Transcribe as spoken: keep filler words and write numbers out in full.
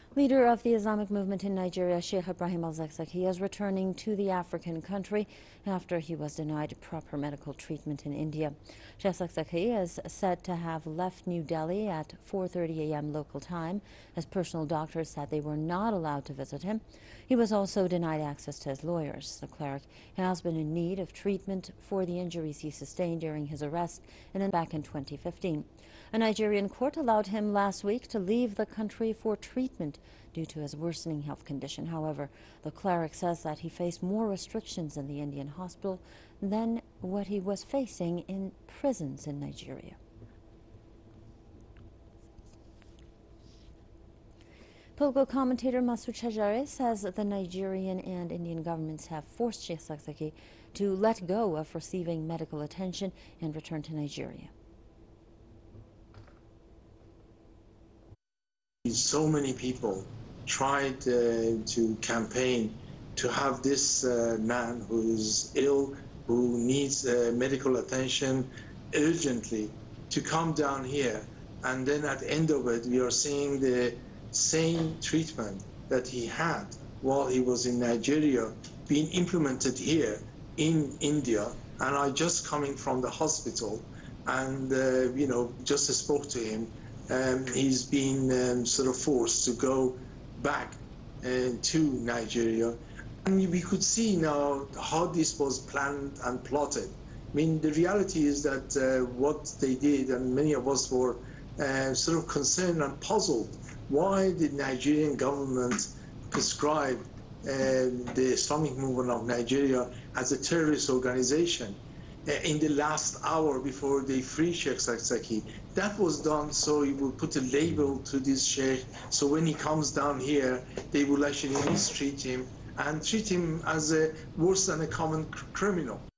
Leader of the Islamic movement in Nigeria, Sheikh Ibrahim al-Zakzaki, is returning to the African country after he was denied proper medical treatment in India. Sheikh Zakzaki is said to have left New Delhi at four thirty a m local time, as personal doctors said they were not allowed to visit him. He was also denied access to his lawyers. The cleric has been in need of treatment for the injuries he sustained during his arrest and back in twenty fifteen. A Nigerian court allowed him last week to leave the country for treatment due to his worsening health condition. However, the cleric says that he faced more restrictions in the Indian hospital than what he was facing in prisons in Nigeria. Political commentator Masood Shajari says that the Nigerian and Indian governments have forced Sheikh Zakzaki to let go of receiving medical attention and return to Nigeria. So many people tried uh, to campaign to have this uh, man who is ill, who needs uh, medical attention urgently, to come down here. And then at the end of it, we are seeing the same treatment that he had while he was in Nigeria being implemented here in India. And I just coming from the hospital and, uh, you know, just spoke to him. Um, he's been um, sort of forced to go back uh, to Nigeria. And we could see now how this was planned and plotted. I mean, the reality is that uh, what they did, and many of us were uh, sort of concerned and puzzled, why the Nigerian government prescribe uh, the Islamic movement of Nigeria as a terrorist organization uh, in the last hour before they free Sheikh Zakzaki. That was done so you will put a label to this sheikh, so when he comes down here, they will actually mistreat him and treat him as a worse than a common criminal.